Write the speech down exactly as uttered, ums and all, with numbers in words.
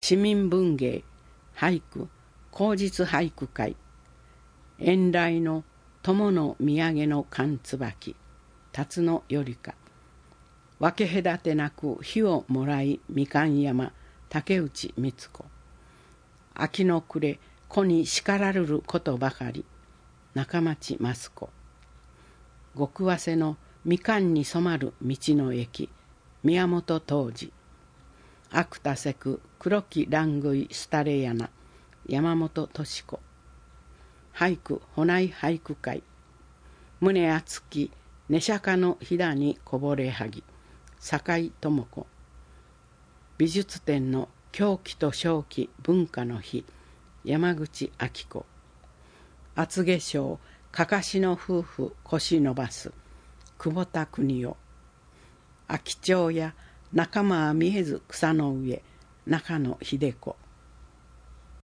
市民文芸俳句口実俳句会、遠来の友の土産の寒椿辰野よりか、分け隔てなく火をもらいみかん山竹内光子、秋の暮れ子に叱らるることばかり中町益子、極早生のみかんに染まる道の駅宮本東司、悪多せく黒き乱食い廃れ柳山本敏子、俳句ほない俳句会、胸厚き寝釈迦のひだにこぼれはぎ酒井智子、美術展の狂気と正気文化の日山口明子、厚化粧かかしの夫婦腰伸ばす久保田邦夫、秋蝶や仲間は見えず草の上中野秀子、